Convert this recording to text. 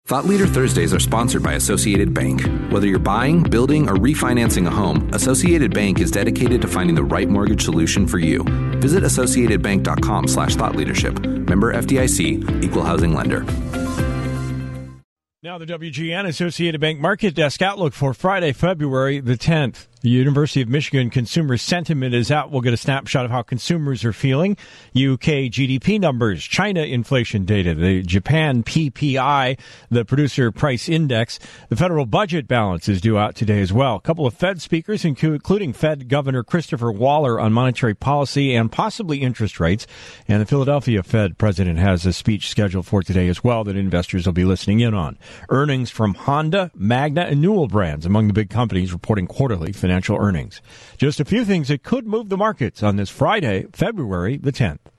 Thought Leader Thursdays are sponsored by Associated Bank. Whether you're buying, building, or refinancing a home, Associated Bank is dedicated to finding the right mortgage solution for you. Visit associatedbank.com/thoughtleadership. Member FDIC, Equal Housing Lender. Now the WGN Associated Bank Market Desk outlook for Friday, February the 10th. The University of Michigan consumer sentiment is out. We'll get a snapshot of how consumers are feeling. UK GDP numbers, China inflation data, the Japan PPI, the producer price index. The federal budget balance is due out today as well. A couple of Fed speakers, including Fed Governor Christopher Waller on monetary policy and possibly interest rates. And the Philadelphia Fed president has a speech scheduled for today as well that investors will be listening in on. Earnings from Honda, Magna, and Newell brands among the big companies reporting quarterly financial earnings. Just a few things that could move the markets on this Friday, February the 10th.